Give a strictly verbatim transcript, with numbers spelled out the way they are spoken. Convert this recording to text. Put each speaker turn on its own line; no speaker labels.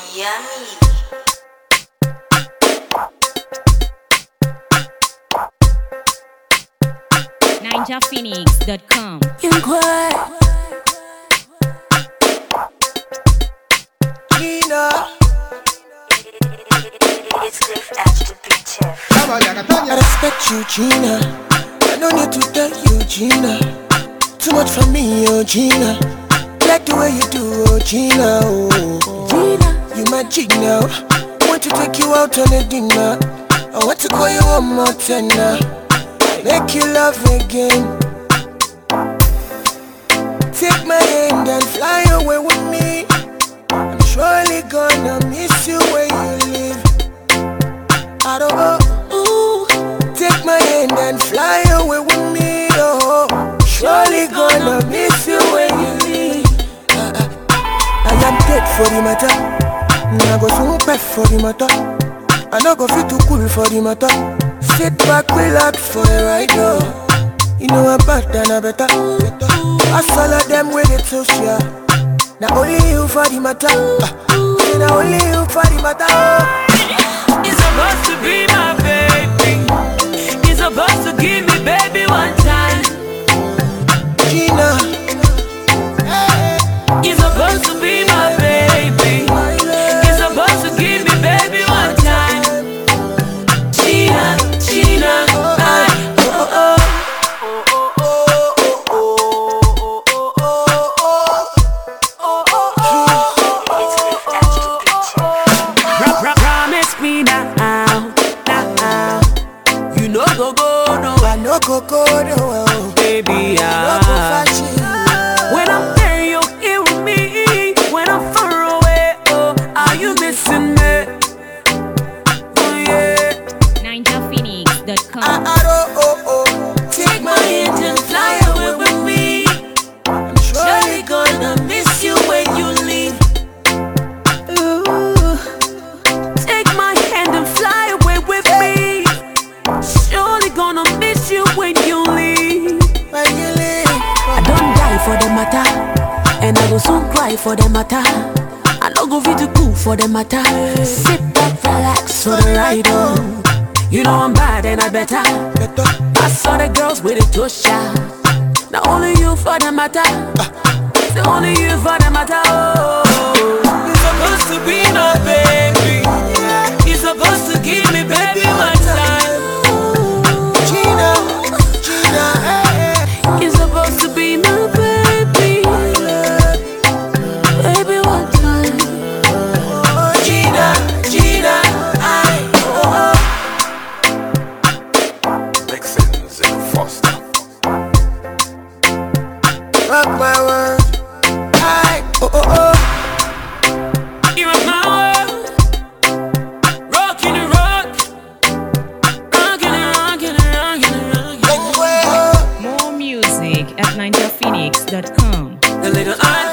Yummy.
ninja phoenix dot com.
Gina,
It's Cliff Edge, the big chef.
I respect you, Gina. I don't need to tell you, Gina. Too much for me, oh Gina. Like the way you do, oh Gina. Oh, Gina, you my Gina. Want to take you out on a dinner. I want to call you one more time now. Make you love again. Take my hand and fly away with me. I'm surely gonna miss you where you live. I don't know. Ooh. Take my hand and fly away with me. Oh, surely gonna miss you where you live. Uh, uh. I am dead for the matter. I go soon pet for the matter. I no go fit too cool for the matter. Sit back, relax for a ride, oh. You know I'm bad and I better. I all of them with it social. Now only you for the matter. uh, Now only you for the matter. oh.
It's supposed to be my baby. It's supposed to give me baby one time.
Gina,
It's supposed to be my baby. It's supposed to give me baby one time. Gina, Gina, I, oh, oh,
It's Cliff Edge, the big chef.
Pro- pro- promise me now, now. You know go go no,
I no go go no,
baby.
no go
ah.
fetch you.
When I'm there, you're here with me. When I'm far away, oh, are you missing me? Oh yeah.
ninja phoenix dot
I,
com.
I don't, oh, oh.
Take my hand and fly away with me.
I'm
Surely
surely
gonna miss you when you leave. Ooh. Take my hand and fly away with me. Surely gonna miss you when you leave.
when you leave.
I don't die for the matter, and I go soon cry for the matter. I no go fit to cool for the matter. Sit back, relax for the ride on. You know I'm bad and I better.
Better.
I saw the girls with a tush out. Now only you for the matter. It's only you for the matter. Oh, you're supposed to be my baby. You're supposed to give me baby one time.
Gina, Gina, eh, eh.
You're supposed to be my baby. Baby one time.
Oh, Gina, Gina, I, oh,
Vixens and Foster.
rock my world. I, oh, oh, oh.
You rock my world. Rockin' the rock. Rockin' it, rockin' it, rockin' it, rockin' it.
Anyway, oh.
More music at ninja phoenix dot com.
The little I